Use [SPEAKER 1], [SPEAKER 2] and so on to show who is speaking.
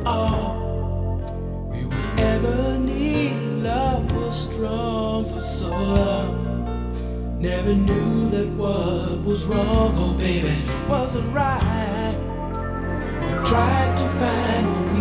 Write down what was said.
[SPEAKER 1] all we would ever need. Love was strong for so long. Never knew that what was wrong, oh baby, wasn't right. We tried to find